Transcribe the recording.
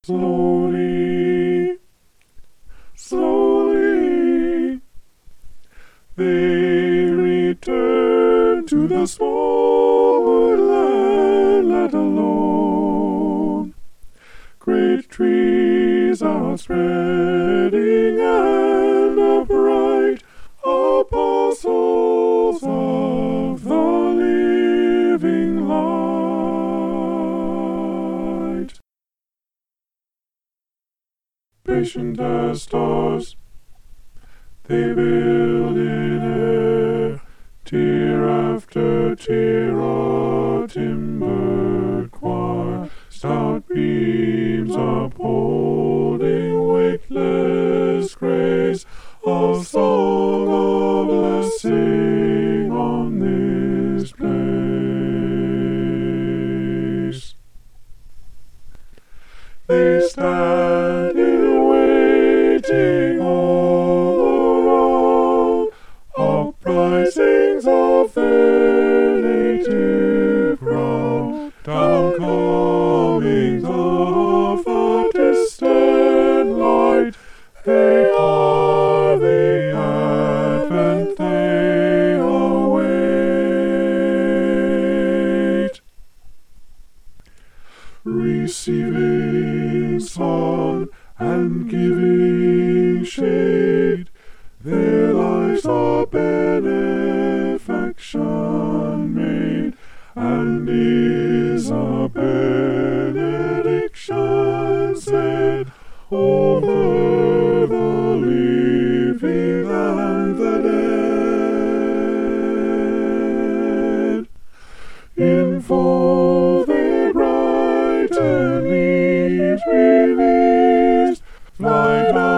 Slowly, slowly, they return to the small woodland let alone. Great trees are spreading and upright, apostles of the living light. Patient as stars, they build in air, tier after tier, a timbered choir, stout beams upholding weightless grace, a song of blessing on this place. They stand in waiting all around, uprisings of their native ground, downcomings of a distant light. They are the advent they await. Receiving sun and giving shade, their lives a benefaction made, and is a benediction said over the living and the dead. In full their brighten leaves released, fly down